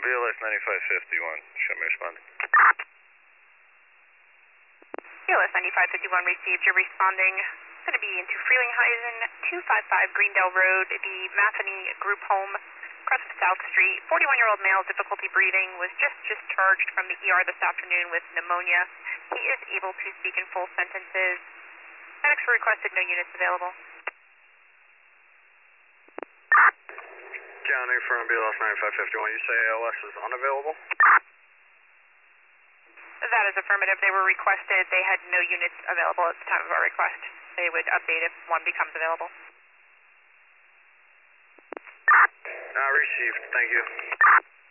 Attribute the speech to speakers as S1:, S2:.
S1: BLS 9551, show me responding.
S2: BLS 9551 received. You're responding. Going to be into Frelinghuysen, 255 Greendale Road, the Matheny Group Home, across from South Street. 41-year-old male, difficulty breathing, was just discharged from the ER this afternoon with pneumonia. He is able to speak in full sentences. Medics were requested, no units available.
S1: County from BLS 9551, you say ALS is unavailable?
S2: That is affirmative. They were requested. They had no units available at the time of our request. They would update if one becomes available.
S1: Received. Thank you.